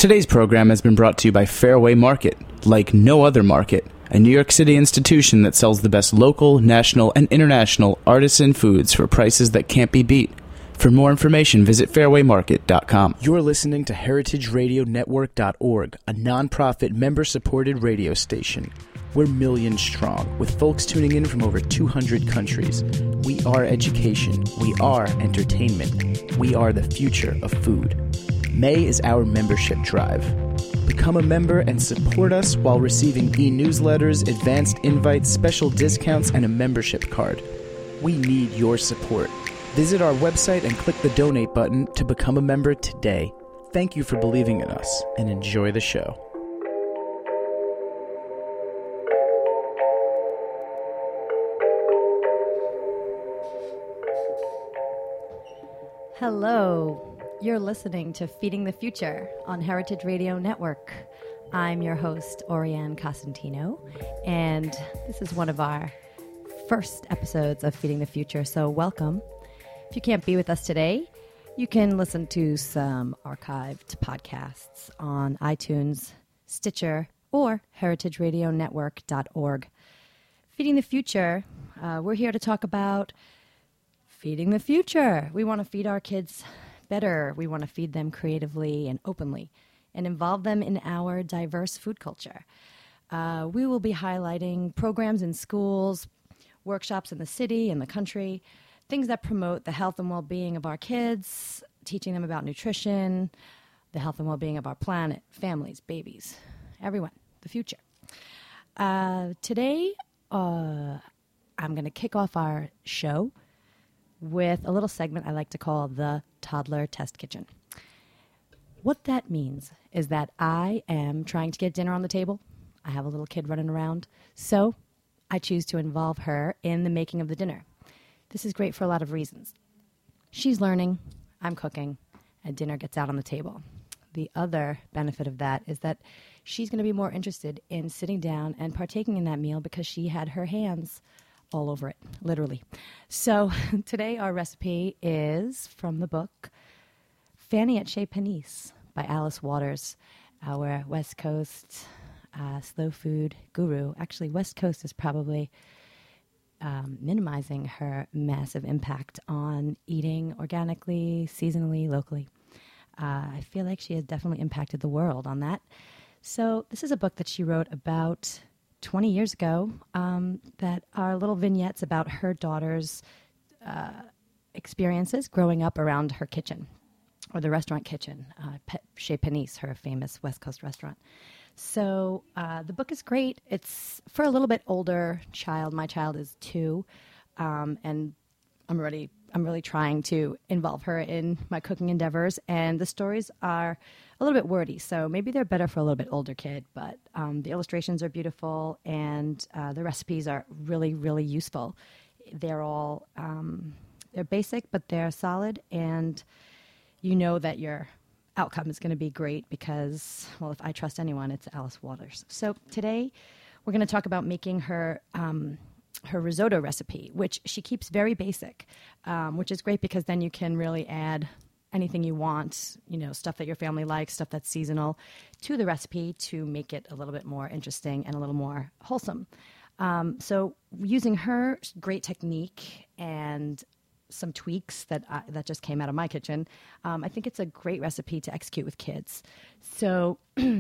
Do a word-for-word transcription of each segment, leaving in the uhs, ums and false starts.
Today's program has been brought to you by Fairway Market, like no other market, a New York City institution that sells the best local, national, and international artisan foods for prices that can't be beat. For more information, visit fairway market dot com. You're listening to heritage radio network dot org, a nonprofit member-supported radio station. We're millions strong, with folks tuning in from over two hundred countries. We are education. We are entertainment. We are the future of food. May is our membership drive. Become a member and support us while receiving e-newsletters, advanced invites, special discounts, and a membership card. We need your support. Visit our website and click the donate button to become a member today. Thank you for believing in us, and enjoy the show. Hello. You're listening to Feeding the Future on Heritage Radio Network. I'm your host, Oriane Cosentino, and this is one of our first episodes of Feeding the Future, so welcome. If you can't be with us today, you can listen to some archived podcasts on iTunes, Stitcher, or heritage radio network dot org. Feeding the Future, uh, we're here to talk about feeding the future. We want to feed our kids better. We want to feed them creatively and openly and involve them in our diverse food culture. Uh, we will be highlighting programs in schools, workshops in the city and the country, things that promote the health and well-being of our kids, teaching them about nutrition, the health and well-being of our planet, families, babies, everyone, the future. Uh, today, uh, I'm going to kick off our show with a little segment I like to call the Toddler Test Kitchen. What that means is that I am trying to get dinner on the table. I have a little kid running around, so I choose to involve her in the making of the dinner. This is great for a lot of reasons. She's learning, I'm cooking, and dinner gets out on the table. The other benefit of that is that she's going to be more interested in sitting down and partaking in that meal because she had her hands all over it, literally. So today our recipe is from the book Fanny at Chez Panisse by Alice Waters, our West Coast uh, slow food guru. Actually, West Coast is probably um, minimizing her massive impact on eating organically, seasonally, locally. Uh, I feel like she has definitely impacted the world on that. So this is a book that she wrote about twenty years ago um, that are little vignettes about her daughter's uh, experiences growing up around her kitchen, or the restaurant kitchen, uh, Pe- Chez Panisse, her famous West Coast restaurant. So uh, the book is great. It's for a little bit older child. My child is two, um, and I'm really, I'm really trying to involve her in my cooking endeavors. And the stories are a little bit wordy, so maybe they're better for a little bit older kid. But um, the illustrations are beautiful, and uh, the recipes are really, really useful. They're all um, they're basic, but they're solid, and you know that your outcome is going to be great because, well, if I trust anyone, it's Alice Waters. So today we're going to talk about making her um, her risotto recipe, which she keeps very basic, um, which is great because then you can really add anything you want, you know, stuff that your family likes, stuff that's seasonal, to the recipe to make it a little bit more interesting and a little more wholesome. Um, so using her great technique and some tweaks that I, that just came out of my kitchen, um, I think it's a great recipe to execute with kids. So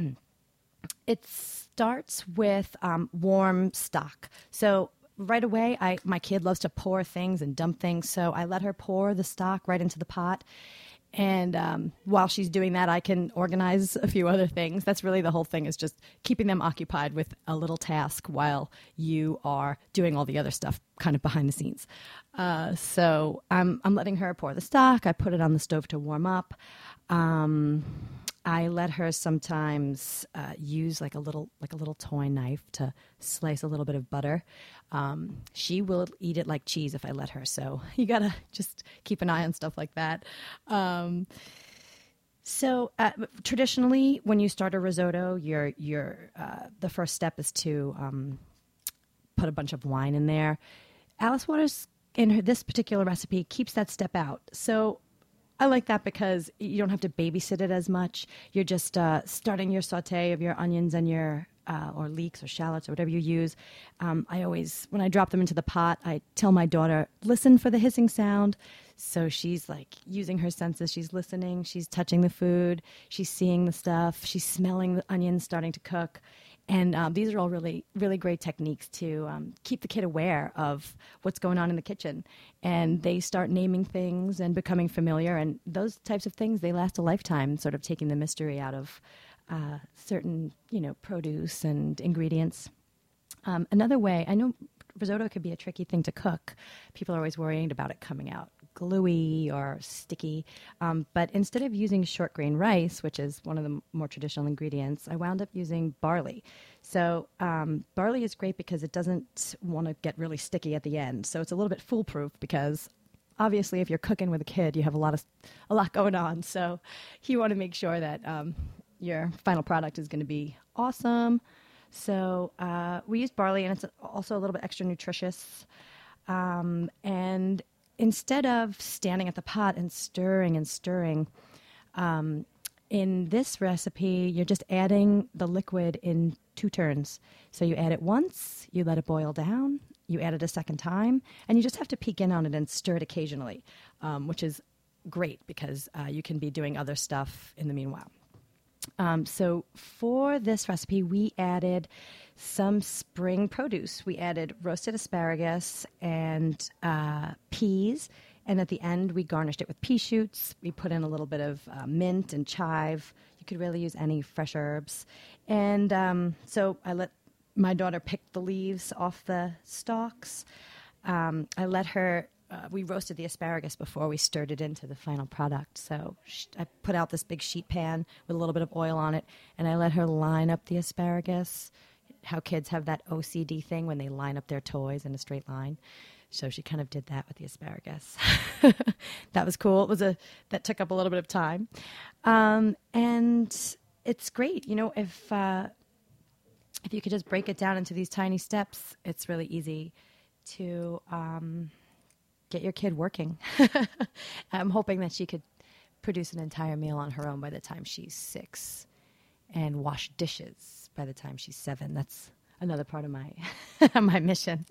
it starts with um, warm stock. So right away, I my kid loves to pour things and dump things, so I let her pour the stock right into the pot. And um, while she's doing that, I can organize a few other things. That's really the whole thing, is just keeping them occupied with a little task while you are doing all the other stuff kind of behind the scenes. Uh, so I'm, I'm letting her pour the stock. I put it on the stove to warm up. Um, I let her sometimes uh, use like a little like a little toy knife to slice a little bit of butter. Um, she will eat it like cheese if I let her, so you gotta just keep an eye on stuff like that. Um, so uh, traditionally, when you start a risotto, your your uh, the first step is to um, put a bunch of wine in there. Alice Waters, in her, this particular recipe, keeps that step out. So I like that because you don't have to babysit it as much. You're just uh, starting your saute of your onions and your uh, or leeks or shallots or whatever you use. Um, I always, when I drop them into the pot, I tell my daughter, listen for the hissing sound. So she's like using her senses. She's listening. She's touching the food. She's seeing the stuff. She's smelling the onions starting to cook. And um, these are all really, really great techniques to um, keep the kid aware of what's going on in the kitchen. And they start naming things and becoming familiar. And those types of things, they last a lifetime, sort of taking the mystery out of uh, certain, you know, produce and ingredients. Um, another way, I know risotto could be a tricky thing to cook. People are always worrying about it coming out gluey or sticky. Um, but instead of using short grain rice, which is one of the more traditional ingredients, I wound up using barley. So um, barley is great because it doesn't want to get really sticky at the end. So it's a little bit foolproof because obviously if you're cooking with a kid, you have a lot of a lot going on. So you want to make sure that um, your final product is going to be awesome. So uh, we use barley, and it's also a little bit extra nutritious. Um, and instead of standing at the pot and stirring and stirring, um, in this recipe, you're just adding the liquid in two turns. So you add it once, you let it boil down, you add it a second time, and you just have to peek in on it and stir it occasionally, um, which is great because uh, you can be doing other stuff in the meanwhile. Um, so for this recipe, we added some spring produce. We added roasted asparagus and uh, peas, and at the end, we garnished it with pea shoots. We put in a little bit of uh, mint and chive. You could really use any fresh herbs. And um, so I let my daughter pick the leaves off the stalks. Um, I let her... Uh, we roasted the asparagus before we stirred it into the final product. So sh- I put out this big sheet pan with a little bit of oil on it, and I let her line up the asparagus. How kids have that O C D thing when they line up their toys in a straight line. So she kind of did that with the asparagus. That was cool. It was a that took up a little bit of time, um, and it's great. You know, if uh, if you could just break it down into these tiny steps, it's really easy to. Um, Get your kid working. I'm hoping that she could produce an entire meal on her own by the time she's six and wash dishes by the time she's seven. That's another part of my my mission.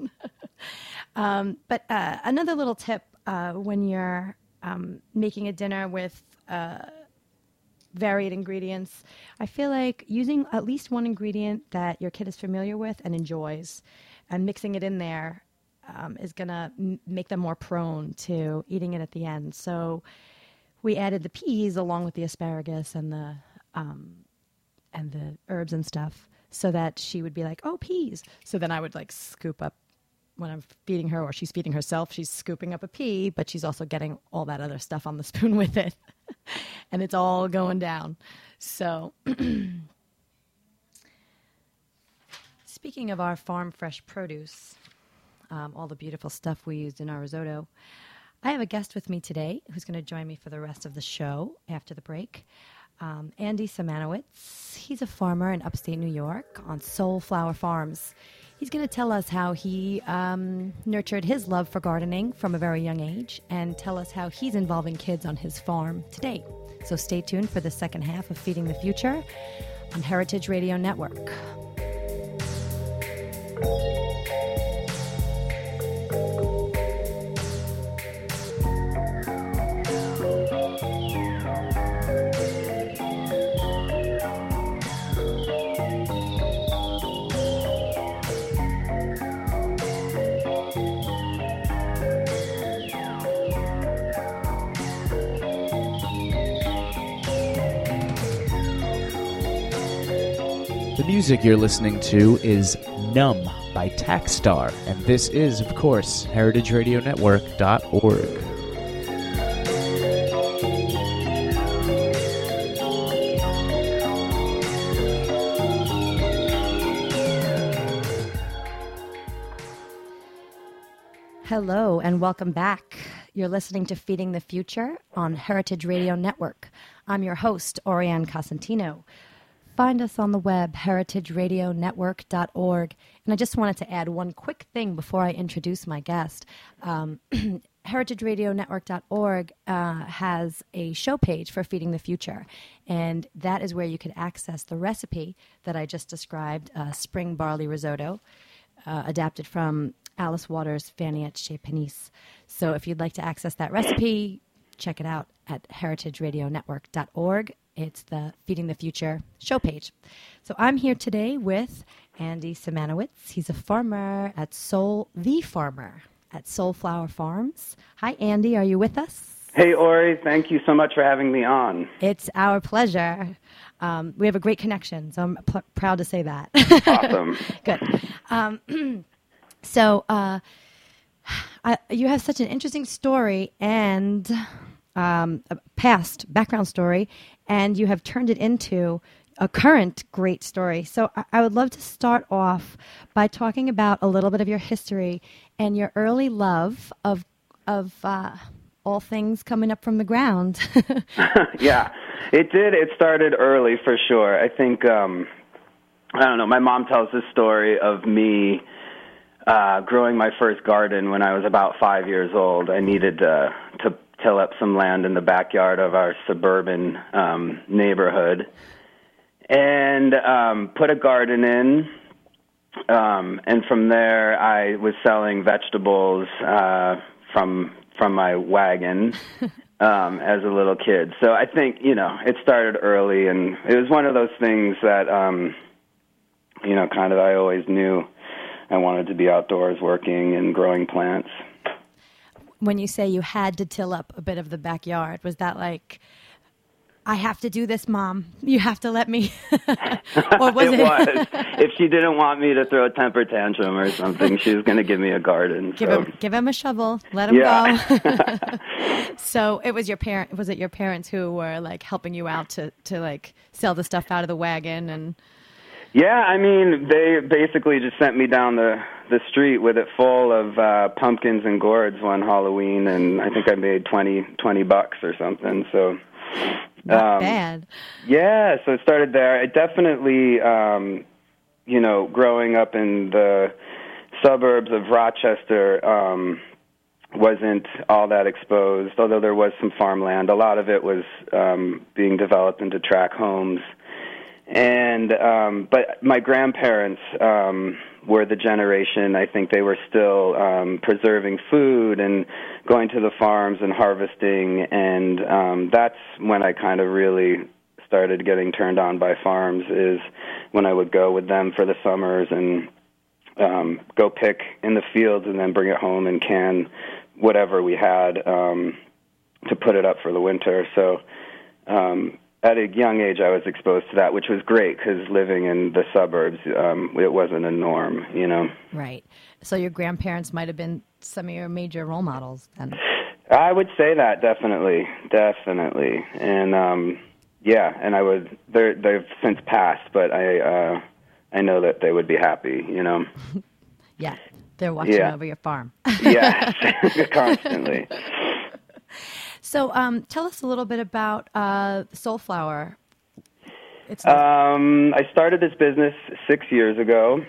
um, but uh, another little tip uh, when you're um, making a dinner with uh, varied ingredients, I feel like using at least one ingredient that your kid is familiar with and enjoys and mixing it in there Um, is going to m- make them more prone to eating it at the end. So we added the peas along with the asparagus and the um, and the herbs and stuff so that she would be like, oh, peas. So then I would like scoop up when I'm feeding her or she's feeding herself, she's scooping up a pea, but she's also getting all that other stuff on the spoon with it. And it's all going down. So speaking of our farm fresh produce, Um, all the beautiful stuff we used in our risotto, I have a guest with me today who's going to join me for the rest of the show after the break. Um, Andy Simanowitz. He's a farmer in upstate New York on Soulflower Farms. He's going to tell us how he um, nurtured his love for gardening from a very young age and tell us how he's involving kids on his farm today. So stay tuned for the second half of Feeding the Future on Heritage Radio Network. The music you're listening to is Numb by Taxstar, and this is, of course, heritage radio network dot org. Hello, and welcome back. You're listening to Feeding the Future on Heritage Radio Network. I'm your host, Oriane Cosentino. Find us on the web, heritage radio network dot org. And I just wanted to add one quick thing before I introduce my guest. Um, heritage radio network dot org uh, has a show page for Feeding the Future, and that is where you can access the recipe that I just described, uh, spring barley risotto, uh, adapted from Alice Waters' Fanny at Chez Panisse. So if you'd like to access that recipe, check it out at heritage radio network dot org. It's the Feeding the Future show page. So I'm here today with Andy Simanowitz. He's a farmer at Soul, the farmer at Soulflower Farms. Hi, Andy. Are you with us? Hey, Ori. Thank you so much for having me on. It's our pleasure. Um, we have a great connection, so I'm p- proud to say that. Awesome. Good. Um, so uh, I, you have such an interesting story and um, a past background story, and you have turned it into a current great story. So I, I would love to start off by talking about a little bit of your history and your early love of of uh, all things coming up from the ground. Yeah, it did. It started early for sure. I think, um, I don't know, my mom tells this story of me uh, growing my first garden when I was about five years old. I needed uh, to till up some land in the backyard of our suburban um, neighborhood and um, put a garden in. Um, and from there, I was selling vegetables uh, from from my wagon um, as a little kid. So I think, you know, it started early, and it was one of those things that, um, you know, kind of I always knew I wanted to be outdoors working and growing plants. When you say you had to till up a bit of the backyard, was that like, I have to do this, Mom. You have to let me. Or was it, it was. If she didn't want me to throw a temper tantrum or something, she was going to give me a garden. Give so. him, give him a shovel. Let him yeah. go. So it was your parent. Was it your parents who were like helping you out to, to like sell the stuff out of the wagon and? Yeah, I mean, they basically just sent me down the the street with it full of uh, pumpkins and gourds one Halloween, and I think I made twenty, twenty bucks or something. So. Not um, bad. Yeah, so it started there. It definitely, um, you know, growing up in the suburbs of Rochester um, wasn't all that exposed, although there was some farmland. A lot of it was um, being developed into tract homes. And um, but my grandparents um, were the generation, I think they were still um, preserving food and going to the farms and harvesting, and um, that's when I kind of really started getting turned on by farms, is when I would go with them for the summers and um, go pick in the fields and then bring it home and can whatever we had um, to put it up for the winter. So um at a young age, I was exposed to that, which was great because living in the suburbs, um, it wasn't a norm, you know. Right. So your grandparents might have been some of your major role models then. I would say that, definitely, definitely. And, um, yeah, and I would, they're, they've since passed, but I uh, I know that they would be happy, you know. Yeah, they're watching yeah. over your farm. Yes, constantly. So um, tell us a little bit about uh, Soulflower. It's um, I started this business six years ago,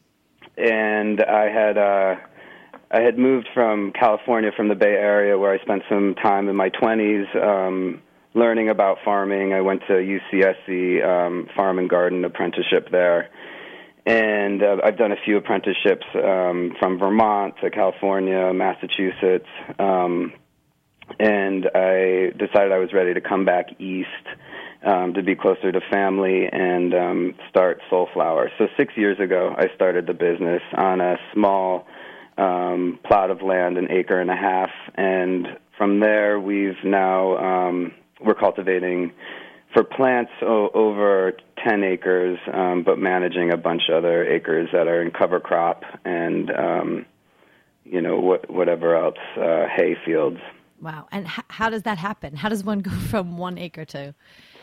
and I had uh, I had moved from California, from the Bay Area, where I spent some time in my twenties um, learning about farming. I went to U C S C um, Farm and Garden apprenticeship there, and uh, I've done a few apprenticeships um, from Vermont to California, Massachusetts. Um, And I decided I was ready to come back east um, to be closer to family and um, start Soulflower. So six years ago, I started the business on a small um, plot of land, an acre and a half. And from there, we've now, um, we're cultivating for plants o- over ten acres, um, but managing a bunch of other acres that are in cover crop and, um, you know, what, whatever else, uh, hay fields. Wow. And h- how does that happen? How does one go from one acre to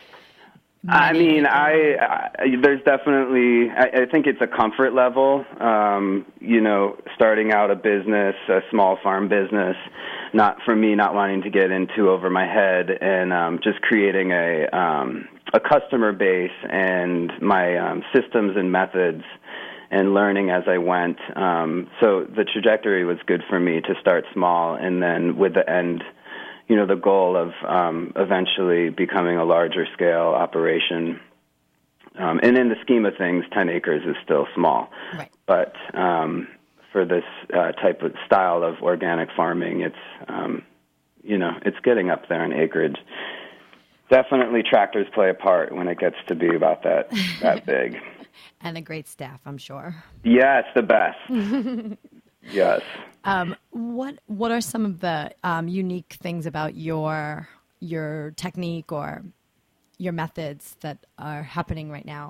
I mean, I, I there's definitely, I, I think it's a comfort level, um, you know, starting out a business, a small farm business, not for me, not wanting to get into over my head, and um, just creating a um, a customer base and my um, systems and methods and learning as I went. Um, so the trajectory was good for me to start small, and then with the end, you know, the goal of um, eventually becoming a larger scale operation. Um, and in the scheme of things, ten acres is still small. Right. But um, for this uh, type of style of organic farming, it's, um, you know, it's getting up there in acreage. Definitely tractors play a part when it gets to be about that, that big. And a great staff, I'm sure. Yeah, it's the best. Yes. Um, what What are some of the um, unique things about your your technique or your methods that are happening right now?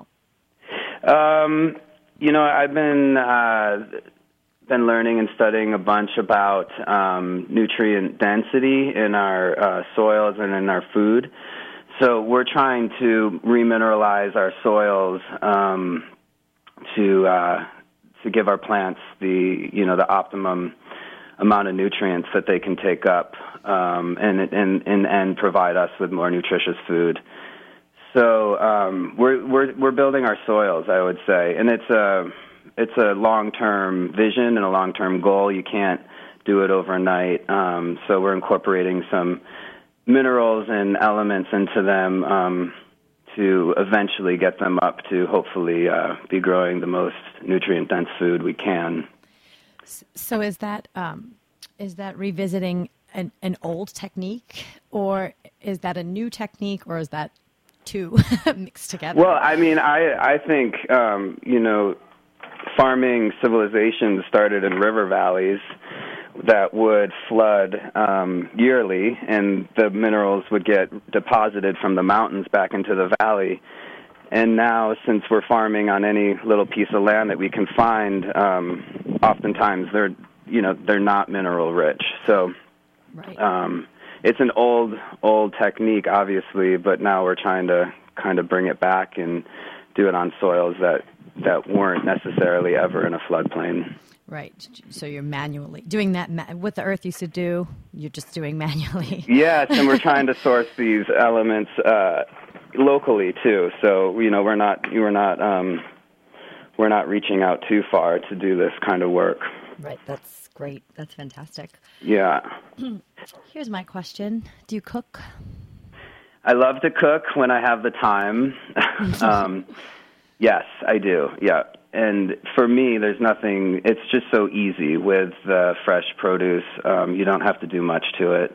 Um, you know, I've been uh, been learning and studying a bunch about um, nutrient density in our uh, soils and in our food. So we're trying to remineralize our soils um, to uh, to give our plants the you know the optimum amount of nutrients that they can take up um, and, and and and provide us with more nutritious food. So um, we're we're we're building our soils, I would say, and it's a it's a long-term vision and a long-term goal. You can't do it overnight. Um, so we're incorporating some minerals and elements into them um, to eventually get them up to hopefully uh, be growing the most nutrient-dense food we can. So is that um, is that revisiting an, an old technique, or is that a new technique, or is that two mixed together? Well, I mean, I I think um, you know, farming civilizations started in river valleys that would flood um, yearly, and the minerals would get deposited from the mountains back into the valley. And now, since we're farming on any little piece of land that we can find, um, oftentimes they're you know they're not mineral rich. So right. um, it's an old old technique, obviously, but now we're trying to kind of bring it back and do it on soils that that weren't necessarily ever in a floodplain. Right. So you're manually doing that. Ma- what the earth used to do, you're just doing manually. Yes, and we're trying to source these elements uh, locally too. So you know, we're not we're not um, we're not reaching out too far to do this kind of work. Right. That's great. That's fantastic. Yeah. Here's my question: do you cook? I love to cook when I have the time. um, yes, I do. Yeah. And for me, there's nothing, it's just so easy with uh, fresh produce. Um, you don't have to do much to it.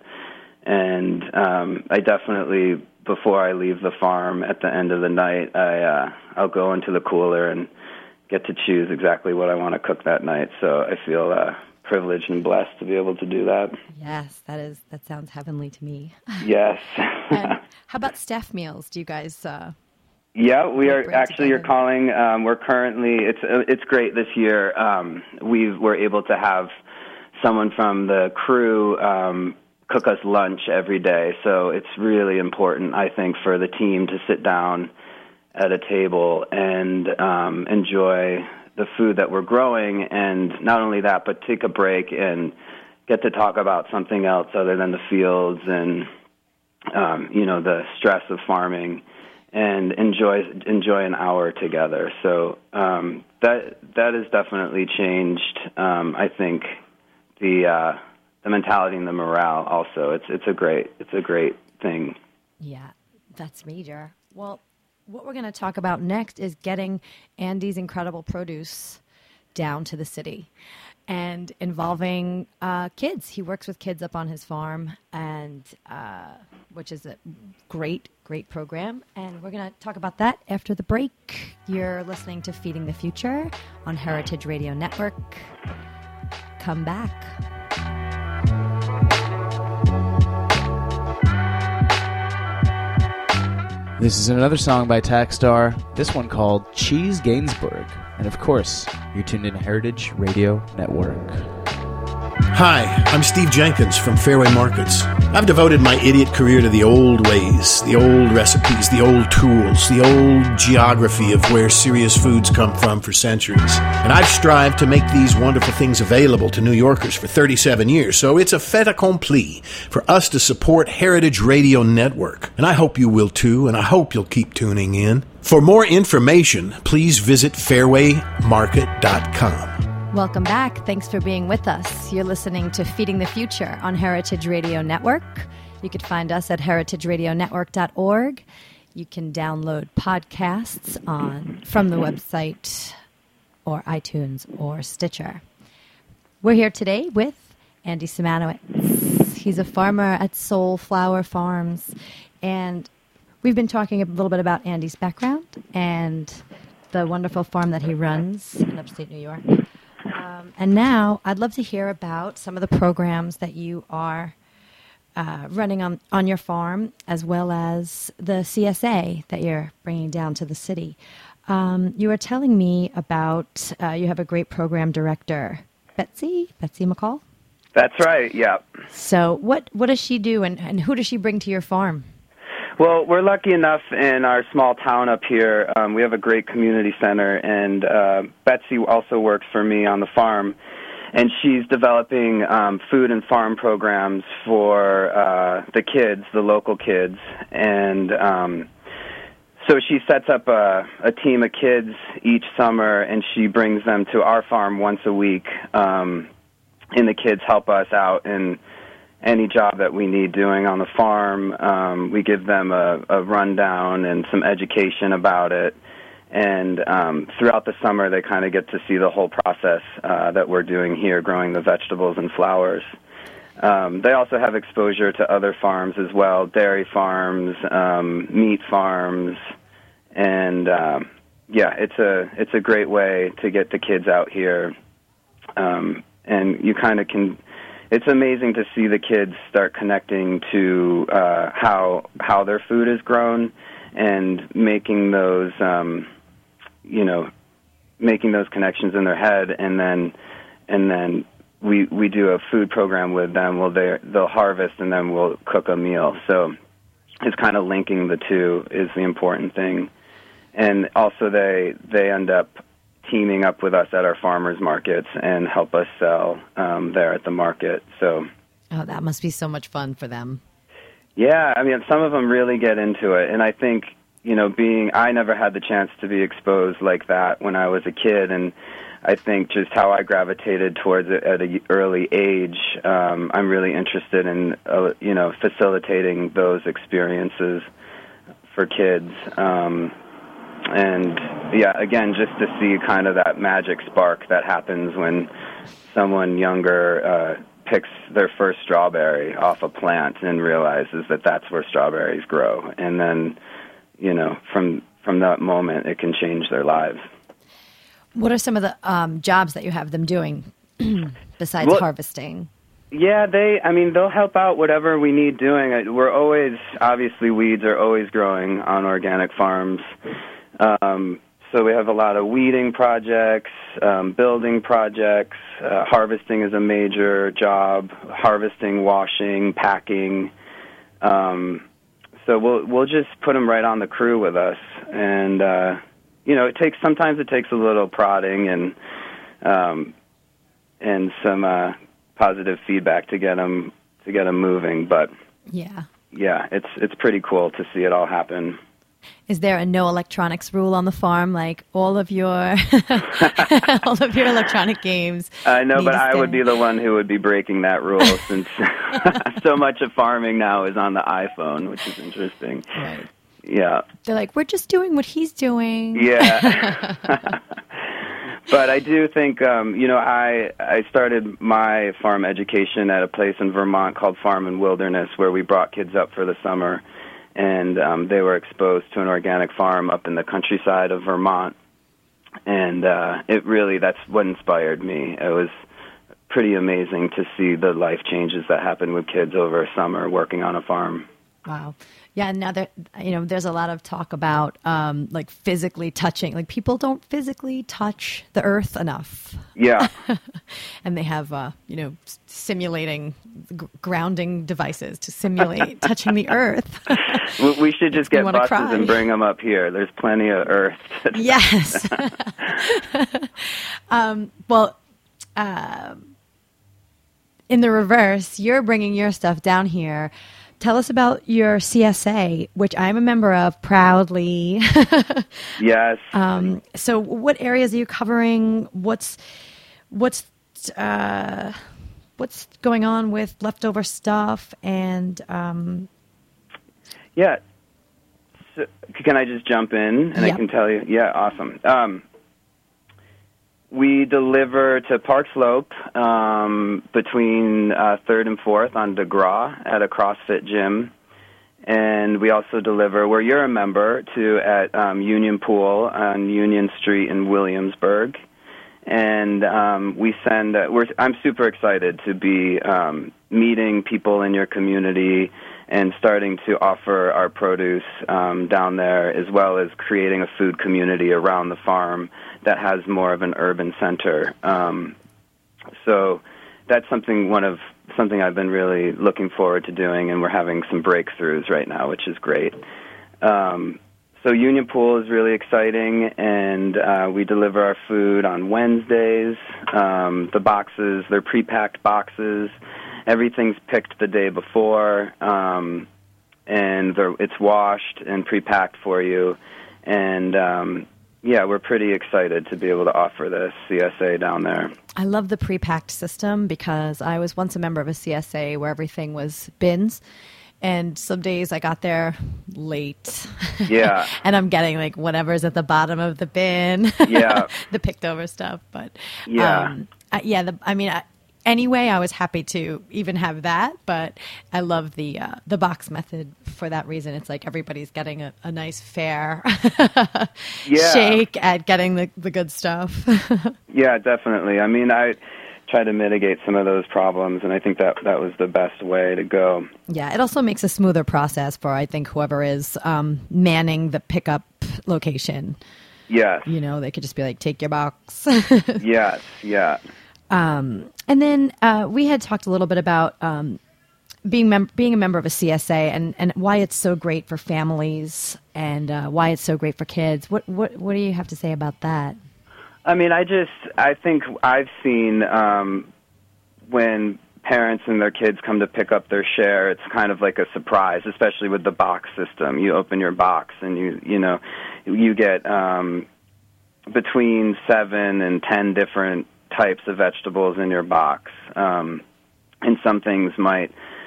And um, I definitely, before I leave the farm at the end of the night, I, uh, I'll go into the cooler and get to choose exactly what I want to cook that night. So I feel uh, privileged and blessed to be able to do that. Yes, that is, that sounds heavenly to me. Yes. And how about staff meals? Do you guys... Uh, Yeah, we are actually. Together. You're calling. Um, we're currently. It's it's great this year. Um, we were able to have someone from the crew um, cook us lunch every day. So it's really important, I think, for the team to sit down at a table and um, enjoy the food that we're growing, and not only that, but take a break and get to talk about something else other than the fields and um, you know the stress of farming. And enjoy enjoy an hour together. So um, that that has definitely changed. Um, I think the uh, the mentality and the morale. Also, it's it's a great it's a great thing. Yeah, that's major. Well, what we're going to talk about next is getting Andy's incredible produce down to the city, and involving uh, kids. He works with kids up on his farm, and uh, which is a great, great program. And we're going to talk about that after the break. You're listening to Feeding the Future on Heritage Radio Network. Come back. This is another song by Taxstar, this one called Cheese Gainsbourg. And of course, you're tuned in to Heritage Radio Network. Hi, I'm Steve Jenkins from Fairway Markets. I've devoted my idiot career to the old ways, the old recipes, the old tools, the old geography of where serious foods come from for centuries. And I've strived to make these wonderful things available to New Yorkers for thirty-seven years, so it's a fait accompli for us to support Heritage Radio Network. And I hope you will too, and I hope you'll keep tuning in. For more information, please visit fairway market dot com. Welcome back. Thanks for being with us. You're listening to Feeding the Future on Heritage Radio Network. You could find us at heritage radio network dot org. You can download podcasts on from the website or iTunes or Stitcher. We're here today with Andy Simanowitz. He's a farmer at Soul Flower Farms. And we've been talking a little bit about Andy's background and the wonderful farm that he runs in upstate New York. Um, and now I'd love to hear about some of the programs that you are uh, running on, on your farm, as well as the C S A that you're bringing down to the city. Um, you were telling me about uh, you have a great program director, Betsy, Betsy McCall? That's right, yeah. So what, what does she do, and, and who does she bring to your farm? Well, we're lucky enough in our small town up here. Um, we have a great community center, and uh, Betsy also works for me on the farm, and she's developing um, food and farm programs for uh, the kids, the local kids, and um, so she sets up a, a team of kids each summer, and she brings them to our farm once a week, um, and the kids help us out and any job that we need doing on the farm. Um, we give them a, a rundown and some education about it. And um, throughout the summer, they kind of get to see the whole process uh, that we're doing here, growing the vegetables and flowers. Um, they also have exposure to other farms as well, dairy farms, um, meat farms, and um, yeah, it's a it's a great way to get the kids out here. Um, and you kind of can. It's amazing to see the kids start connecting to uh, how how their food is grown and making those, um, you know, making those connections in their head, and then and then we we do a food program with them. Well, they they'll harvest and then we'll cook a meal. So it's kind of linking the two is the important thing, and also they they end up teaming up with us at our farmers markets and help us sell um, there at the market. So, oh, that must be so much fun for them. Yeah, I mean, some of them really get into it, and I think, you know, being, I never had the chance to be exposed like that when I was a kid, and I think just how I gravitated towards it at an early age, um, I'm really interested in, uh, you know, facilitating those experiences for kids. Um And, yeah, again, just to see kind of that magic spark that happens when someone younger uh, picks their first strawberry off a plant and realizes that that's where strawberries grow. And then, you know, from from that moment, it can change their lives. What are some of the um, jobs that you have them doing besides well, harvesting? Yeah, they, I mean, they'll help out whatever we need doing. We're always, obviously, weeds are always growing on organic farms. Um, so we have a lot of weeding projects, um, building projects. Uh, harvesting is a major job. Harvesting, washing, packing. Um, so we'll we'll just put them right on the crew with us, and uh, you know, it takes sometimes it takes a little prodding and um, and some uh, positive feedback to get them to get them moving. But yeah, yeah, it's it's pretty cool to see it all happen. Is there a no electronics rule on the farm, like all of your all of your electronic games? I know, but I would be the one who would be breaking that rule since so much of farming now is on the iPhone, which is interesting. Right. Yeah. They're like, we're just doing what he's doing. Yeah. But I do think, um, you know, I I started my farm education at a place in Vermont called Farm and Wilderness, where we brought kids up for the summer. And um, they were exposed to an organic farm up in the countryside of Vermont. And uh, it really, that's what inspired me. It was pretty amazing to see the life changes that happen with kids over a summer working on a farm. Wow. Yeah, now there, you know, there's a lot of talk about um, like physically touching. Like people don't physically touch the earth enough. Yeah. And they have, uh, you know, simulating g- grounding devices to simulate touching the earth. we, we should just get buses cry. and bring them up here. There's plenty of earth. Yes. um, well, uh, in the reverse, you're bringing your stuff down here. Tell us about your C S A, which I'm a member of proudly. Yes. Um, so what areas are you covering? What's what's uh, what's going on with leftover stuff? And um, yeah. So, can I just jump in and yep. I can tell you? Yeah, awesome. Um, we deliver to Park Slope um, between uh, third and fourth on DeGraw at a CrossFit gym. And we also deliver, where you're a member, to at um, Union Pool on Union Street in Williamsburg. And um, we send, uh, we're, I'm super excited to be um, meeting people in your community and starting to offer our produce um, down there, as well as creating a food community around the farm that has more of an urban center. Um, so that's something one of something I've been really looking forward to doing, and we're having some breakthroughs right now, which is great. Um, so Union Pool is really exciting, and uh, we deliver our food on Wednesdays. Um, the boxes, they're pre-packed boxes. Everything's picked the day before, um, and it's washed and pre-packed for you. And um, yeah, we're pretty excited to be able to offer this C S A down there. I love the pre-packed system because I was once a member of a C S A where everything was bins. And some days I got there late. Yeah. And I'm getting like whatever's at the bottom of the bin. Yeah. The picked over stuff. But yeah, um, I, yeah. The, I mean, I, anyway, I was happy to even have that. But I love the uh, the box method for that reason. It's like everybody's getting a, a nice fair yeah. shake at getting the, the good stuff. Yeah, definitely. I mean, I try to mitigate some of those problems, and I think that that was the best way to go. Yeah, it also makes a smoother process for, I think, whoever is um, manning the pickup location. Yes. You know, they could just be like, take your box. Yes, yeah. Um, and then uh, we had talked a little bit about um, being mem- being a member of a C S A and, and why it's so great for families and uh, why it's so great for kids. What, what, what do you have to say about that? I mean, I just, I think I've seen um, when parents and their kids come to pick up their share, it's kind of like a surprise, especially with the box system. You open your box and you, you know, you get um, between seven and ten different types of vegetables in your box. Um, and some things might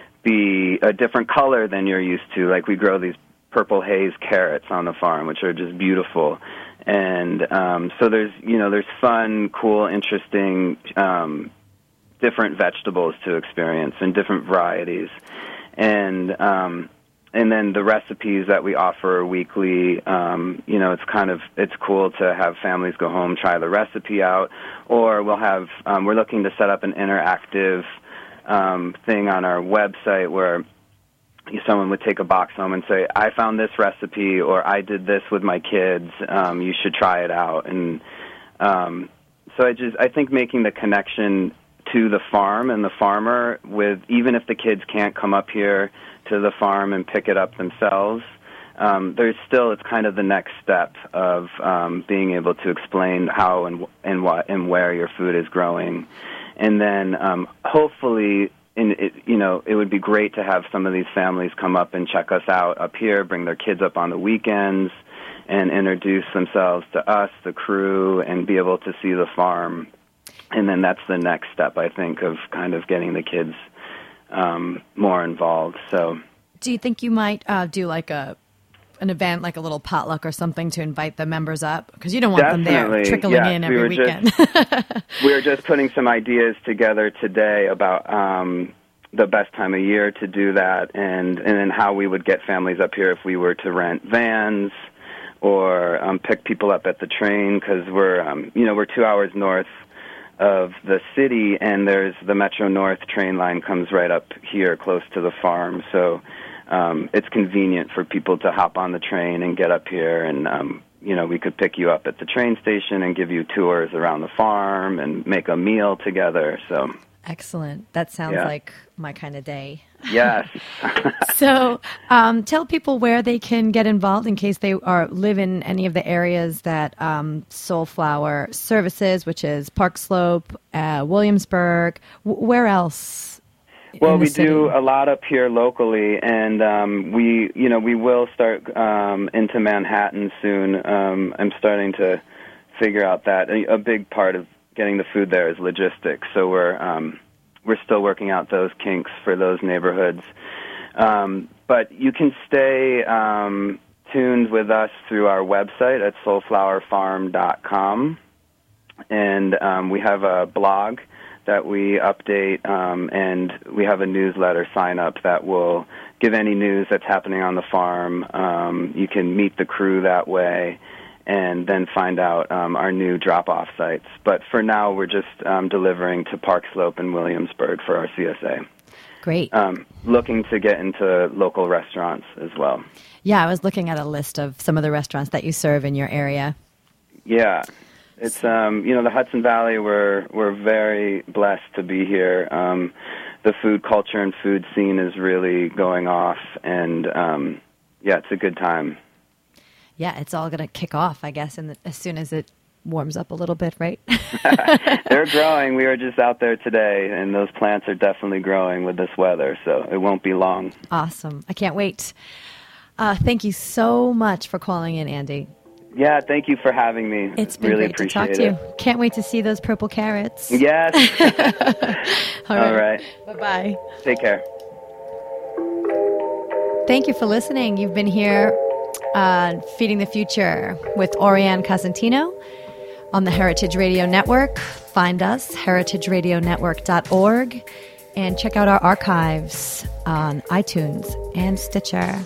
be a different color than you're used to. Like we grow these purple haze carrots on the farm, which are just beautiful. And um, so there's, you know, there's fun, cool, interesting, um, different vegetables to experience and different varieties. And um, and then the recipes that we offer weekly, um, you know, it's kind of, it's cool to have families go home, try the recipe out, or we'll have, um, we're looking to set up an interactive um, thing on our website where someone would take a box home and say, I found this recipe, or I did this with my kids, um, you should try it out. And um, so I just, I think making the connection to the farm and the farmer with, even if the kids can't come up here to the farm and pick it up themselves, um, there's still, it's kind of the next step of um, being able to explain how and, and what and where your food is growing. And then um, hopefully, And it, you know, it would be great to have some of these families come up and check us out up here, bring their kids up on the weekends, and introduce themselves to us, the crew, and be able to see the farm. And then that's the next step, I think, of kind of getting the kids um, more involved. So, do you think you might uh, do like a an event, like a little potluck or something, to invite the members up? Because you don't want Definitely. them there trickling yes, in every we weekend. Just, we were just putting some ideas together today about um, the best time of year to do that, and, and then how we would get families up here if we were to rent vans or um, pick people up at the train, because we're, um, you know, we're two hours north of the city, and there's the Metro North train line comes right up here close to the farm. So um, it's convenient for people to hop on the train and get up here, and um, you know, we could pick you up at the train station and give you tours around the farm and make a meal together. So excellent. That sounds yeah. like my kind of day. Yes. So um, tell people where they can get involved in case they are live in any of the areas that um, Soulflower services, which is Park Slope, uh, Williamsburg. W- where else? Well, we city? do a lot up here locally, and um, we, you know, we will start um, into Manhattan soon. Um, I'm starting to figure out that a, a big part of getting the food there is logistics. So we're um, we're still working out those kinks for those neighborhoods. Um, but you can stay um, tuned with us through our website at soulflower farm dot com, and um, we have a blog that we update, um, and we have a newsletter sign-up that will give any news that's happening on the farm. Um, you can meet the crew that way and then find out um, our new drop-off sites. But for now, we're just um, delivering to Park Slope and Williamsburg for our C S A. Great. Um, looking to get into local restaurants as well. Yeah, I was looking at a list of some of the restaurants that you serve in your area. Yeah. It's, um, you know, the Hudson Valley, we're, we're very blessed to be here. Um, the food culture and food scene is really going off, and, um, yeah, it's a good time. Yeah, it's all going to kick off, I guess, in the, as soon as it warms up a little bit, right? They're growing. We were just out there today, and those plants are definitely growing with this weather, so it won't be long. Awesome. I can't wait. Uh, thank you so much for calling in, Andy. Yeah, thank you for having me. It's been really great to talk to you. Can't wait to see those purple carrots. Yes. All right. All right. Bye-bye. Take care. Thank you for listening. You've been here uh, Feeding the Future with Oriane Cosentino on the Heritage Radio Network. Find us, heritage radio network dot org, and check out our archives on iTunes and Stitcher.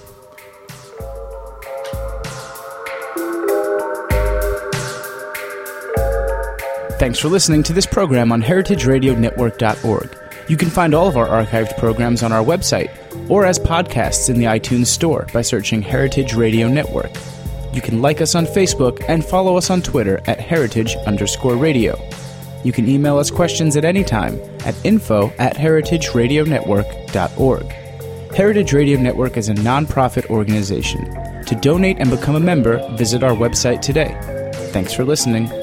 Thanks for listening to this program on heritage radio network dot org. You can find all of our archived programs on our website or as podcasts in the iTunes Store by searching Heritage Radio Network. You can like us on Facebook and follow us on Twitter at heritage underscore radio. You can email us questions at any time at info at heritage radio network dot org. Heritage Radio Network is a nonprofit organization. To donate and become a member, visit our website today. Thanks for listening.